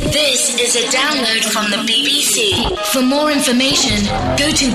This is a download from the BBC. For more information, go to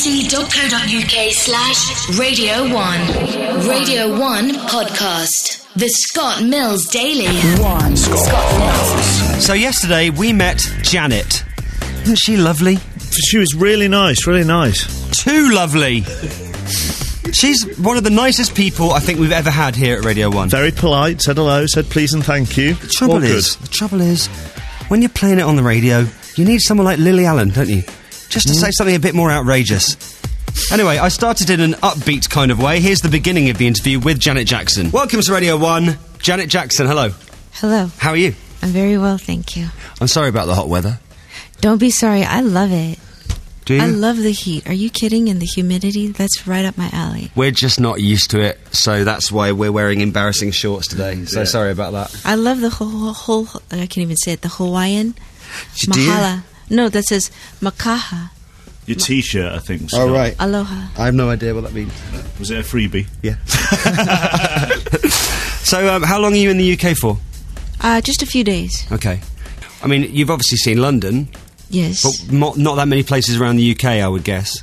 bbc.co.uk/Radio 1. Radio 1 Podcast. The Scott Mills Daily. Scott Mills. So yesterday we met Janet. Isn't she lovely? She was really nice, really nice. Too lovely. She's one of the nicest people I think we've ever had here at Radio 1. Very polite, said hello, said please and thank you. The trouble is, when you're playing it on the radio, you need someone like Lily Allen, don't you? Just to say something a bit more outrageous. Anyway, I started in an upbeat kind of way. Here's the beginning of the interview with Janet Jackson. Welcome to Radio 1. Janet Jackson, hello. Hello. How are you? I'm very well, thank you. I'm sorry about the hot weather. Don't be sorry, I love it. Do you? I love the heat. Are you kidding? And the humidity? That's right up my alley. We're just not used to it, so that's why we're wearing embarrassing shorts today. So sorry about that. I love the whole I can't even say it, the Hawaiian Do you? Mahala. No, that says Makaha. Your T-shirt, I think. Oh, right. Aloha. I have no idea what that means. Was it a freebie? Yeah. So, how long are you in the UK for? Just a few days. Okay. I mean, you've obviously seen London, Yes. but not that many places around the UK, I would guess.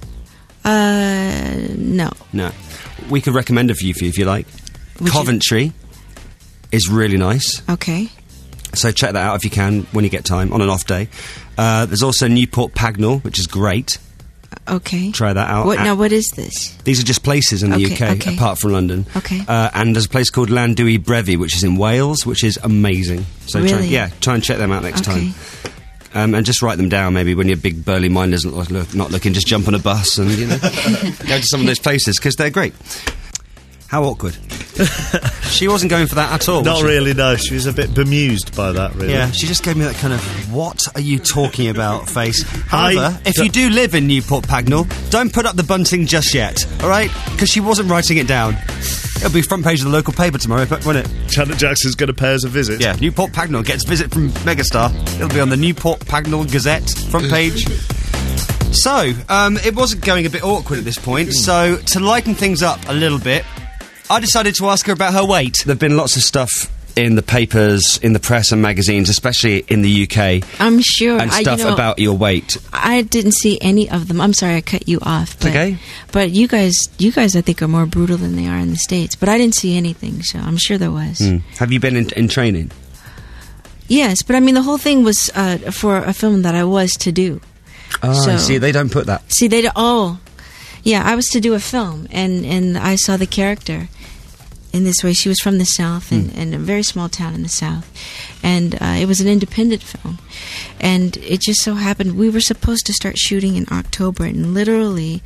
No. No. We could recommend a few for you if you like. Coventry is really nice. Okay. So check that out if you can, when you get time, on an off day. There's also Newport Pagnell, which is great. Okay. Try that out. What is this? These are just places in the UK, apart from London. Okay. And there's a place called Llandudno Brefi, which is in Wales, which is amazing. So really? try and check them out next time. And just write them down, maybe, when your big burly mind isn't not looking. Just jump on a bus and, go to some of those places, because they're great. How awkward. She wasn't going for that at all. Not really, no. She was a bit bemused by that, really. Yeah, she just gave me that kind of, what are you talking about face. However, if you do live in Newport Pagnell, don't put up the bunting just yet, alright? Because she wasn't writing it down. It'll be front page of the local paper tomorrow, won't it? Janet Jackson's going to pay us a visit. Yeah, Newport Pagnell gets visit from Megastar. It'll be on the Newport Pagnell Gazette, front page. So, it wasn't going a bit awkward at this point, so to lighten things up a little bit, I decided to ask her about her weight. There've been lots of stuff in the papers, in the press and magazines, especially in the UK. I'm sure. And stuff about your weight. I didn't see any of them. I'm sorry I cut you off. But, okay. But you guys I think are more brutal than they are in the States. But I didn't see anything, so I'm sure there was. Have you been in training? Yes, but I mean the whole thing was for a film that I was to do. Oh, so, see, they don't put that. See, they don't. Oh, yeah, I was to do a film, and I saw the character in this way. She was from the South, and a very small town in the South, and it was an independent film, and it just so happened we were supposed to start shooting in October, and literally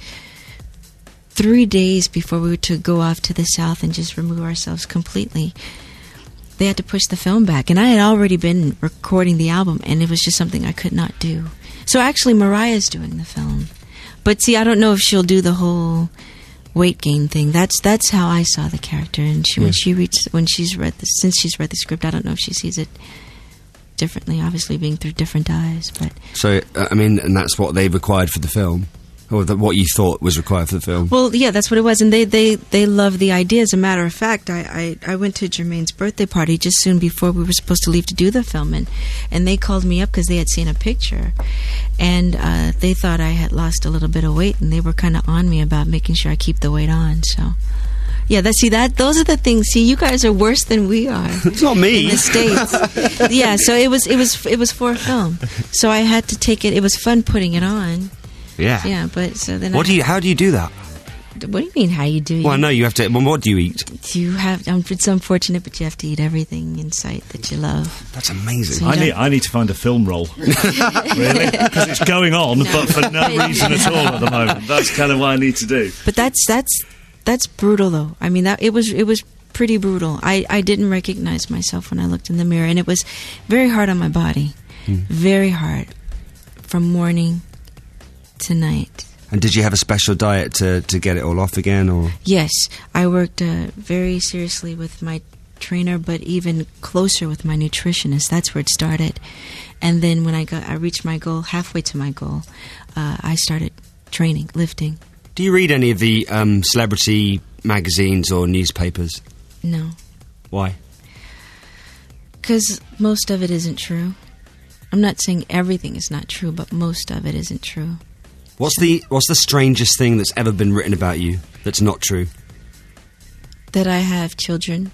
3 days before we were to go off to the South and just remove ourselves completely, they had to push the film back, and I had already been recording the album, and it was just something I could not do. So actually Mariah's doing the film. But see, I don't know if she'll do the whole weight gain thing. That's how I saw the character, and since she's read the script, I don't know if she sees it differently. Obviously, being through different eyes, but so I mean, and that's what they required for the film, or what you thought was required for the film. Well, yeah, that's what it was, and they love the idea. As a matter of fact, I went to Jermaine's birthday party just soon before we were supposed to leave to do the film, and they called me up because they had seen a picture, and they thought I had lost a little bit of weight, and they were kind of on me about making sure I keep the weight on. So, yeah, those are the things. See, you guys are worse than we are. It's not me in the States. Yeah, so it was for a film, so I had to take it. It was fun putting it on. Yeah. Yeah, but so then how do you do that? What do you mean, how you do it? Well, no, you have to... Well, what do you eat? It's unfortunate, but you have to eat everything in sight that you love. That's amazing. So I need to find a film role. Really? Because it's going on, but for no reason at all at the moment. That's kind of what I need to do. But that's brutal, though. I mean, it was pretty brutal. I didn't recognize myself when I looked in the mirror, and it was very hard on my body. Very hard. From morning to night. And did you have a special diet to get it all off again, or? Yes, I worked very seriously with my trainer, but even closer with my nutritionist. That's where it started. And then when I reached my goal, halfway to my goal, I started training, lifting. Do you read any of the celebrity magazines or newspapers? No. Why? Because most of it isn't true. I'm not saying everything is not true, but most of it isn't true. What's the strangest thing that's ever been written about you that's not true? That I have children,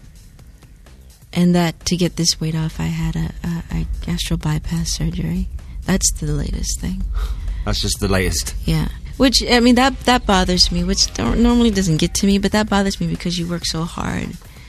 and that to get this weight off, I had a gastral bypass surgery. That's the latest thing. That's just the latest. Yeah. Which, I mean, that bothers me, which normally doesn't get to me, but that bothers me because you work so hard.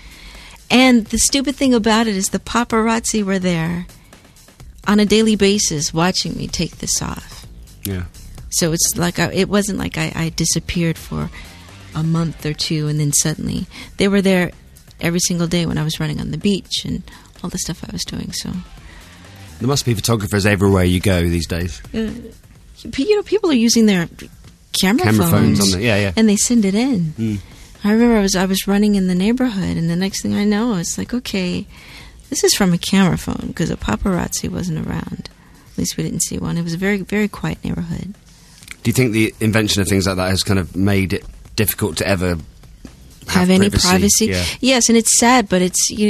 And the stupid thing about it is the paparazzi were there on a daily basis watching me take this off. Yeah. So it's like it wasn't like I disappeared for a month or two and then suddenly. They were there every single day when I was running on the beach and all the stuff I was doing. So there must be photographers everywhere you go these days. People are using their camera phones on the, yeah. And they send it in. I remember I was running in the neighborhood, and the next thing I know, it's like, okay, this is from a camera phone because a paparazzi wasn't around. At least we didn't see one. It was a very, very quiet neighborhood. Do you think the invention of things like that has kind of made it difficult to ever have any privacy? Yeah. Yes, and it's sad, but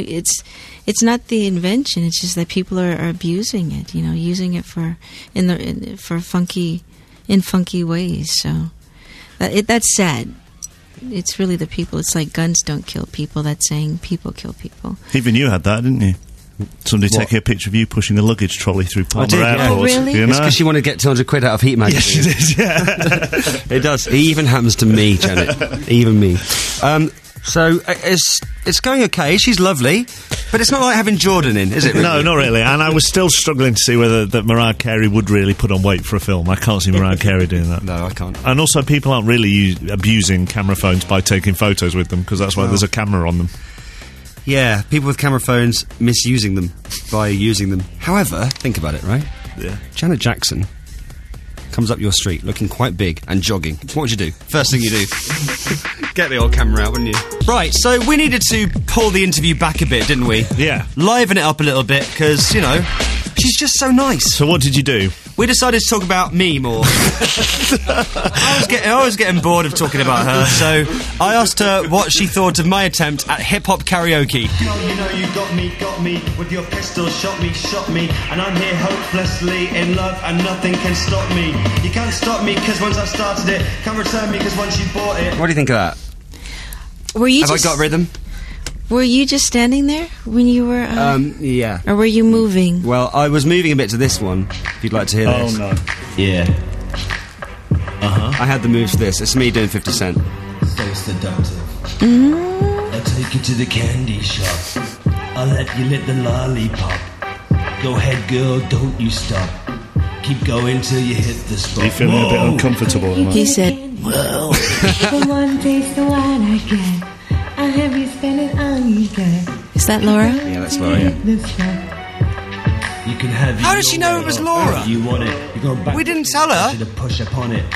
it's not the invention. It's just that people are abusing it. Using it for funky ways. So that's sad. It's really the people. It's like guns don't kill people. That's saying people kill people. Even you had that, didn't you? Somebody taking a picture of you pushing a luggage trolley through Palmer Airport. Oh, really? You know? It's because she wanted to get 200 quid out of Heat magazine. Yes, she did, yeah. It does. It even happens to me, Janet. Even me. So it's going okay. She's lovely, but it's not like having Jordan in, is it? Really? No, not really. And I was still struggling to see whether that Mariah Carey would really put on weight for a film. I can't see Mariah Carey doing that. No, I can't. And also, people aren't really abusing camera phones by taking photos with them because that's why there's a camera on them. Yeah, people with camera phones misusing them by using them. However, think about it, right? Yeah. Janet Jackson comes up your street looking quite big and jogging. What would you do? First thing you do. Get the old camera out, wouldn't you? Right, so we needed to pull the interview back a bit, didn't we? Yeah. Liven it up a little bit, because, she's just so nice. So what did you do? We decided to talk about me more. I was getting bored of talking about her, so I asked her what she thought of my attempt at hip-hop karaoke. Girl, you got me, with your pistol, shot me, and I'm here hopelessly in love, and nothing can stop me. You can't stop me, because once I started it, can't return me, because once you bought it. What do you think of that? Have I got rhythm? Were you just standing there when you were... yeah. Or were you moving? Well, I was moving a bit to this one, if you'd like to hear this. Oh, no. Yeah. I had the moves to this. It's me doing 50 Cent. So seductive. I'll take you to the candy shop. I'll let you lick the lollipop. Go ahead, girl, don't you stop. Keep going till you hit the spot. Are you feeling a bit uncomfortable? He said, Well. For one taste of wine I get, I'll have you spend it on you, girl. Is that Laura? Yeah, that's Laura, yeah. You can have How did she know it was Laura? You want it. You go back. We didn't tell her. To push upon it.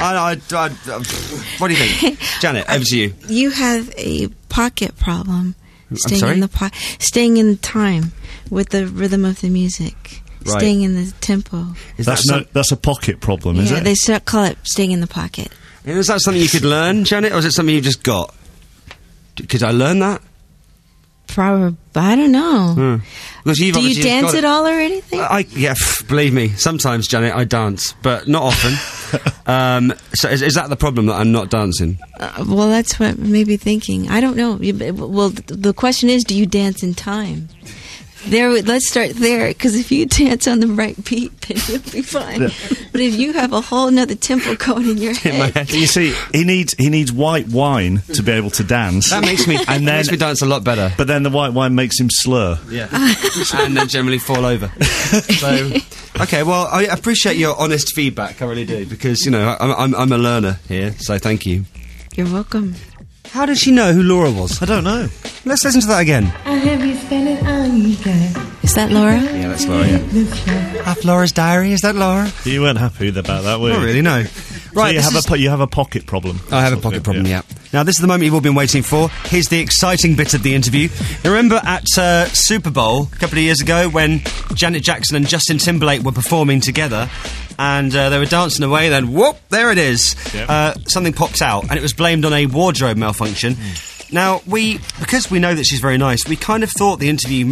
What do you think? Janet, over to you. You have a pocket problem. sorry? Staying in time with the rhythm of the music. Right. Staying in the tempo. That's a pocket problem, is it? They call it staying in the pocket. Is that something you could learn, Janet, or is it something you've just got? Could I learn that? Probably, I don't know. Because you've Do you obviously dance got at all or anything? Believe me, sometimes, Janet, I dance, but not often. So is that the problem, that I'm not dancing? Well, that's what made me thinking. I don't know. Well, the question is, do you dance in time? Let's start there, because if you dance on the right beat, then you'll be fine. Yeah. But if you have a whole nother tempo going in your head, you see, he needs white wine to be able to dance. That makes me makes me dance a lot better. But then the white wine makes him slur. Yeah, and then generally fall over. So, okay, well, I appreciate your honest feedback. I really do, because I'm a learner here. So thank you. You're welcome. How did she know who Laura was? I don't know. Let's listen to that again. I'll have you spend it on you, girl. Is that Laura? Yeah, that's Laura, yeah. Half Laura's Diary, is that Laura? You weren't happy about that, were you? Not really, no. Right, so you have a pocket problem. I have a pocket problem, yeah. Now, this is the moment you've all been waiting for. Here's the exciting bit of the interview. Remember at Super Bowl a couple of years ago when Janet Jackson and Justin Timberlake were performing together and they were dancing away, then whoop, there it is. Yep. Something popped out and it was blamed on a wardrobe malfunction. Now, because we know that she's very nice, we kind of thought the interview might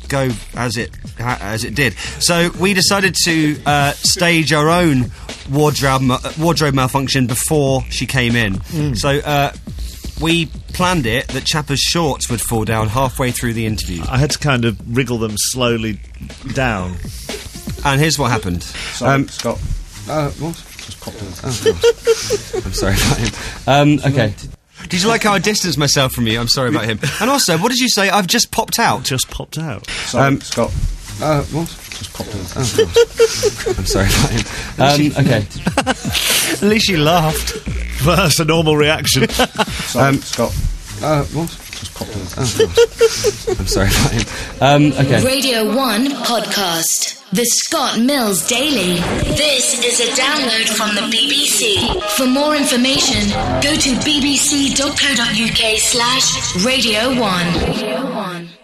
go as it did. So we decided to stage our own wardrobe malfunction before she came in. So we planned it that Chapper's shorts would fall down halfway through the interview. I had to kind of wriggle them slowly down. And here's what happened. Sorry, Scott. What? Just popped in. I'm sorry about him. Okay. Did you like how I distanced myself from you? I'm sorry about him. And also, what did you say? I've just popped out. Just popped out. Sorry, Scott. What? Just popped in. I'm sorry about him. Okay. At least you laughed. Well, that's a normal reaction. Sorry, Scott. What? Just popped in. I'm sorry about him. Okay. Radio 1 podcast. The Scott Mills Daily. This is a download from the BBC. For more information, go to bbc.co.uk/Radio 1.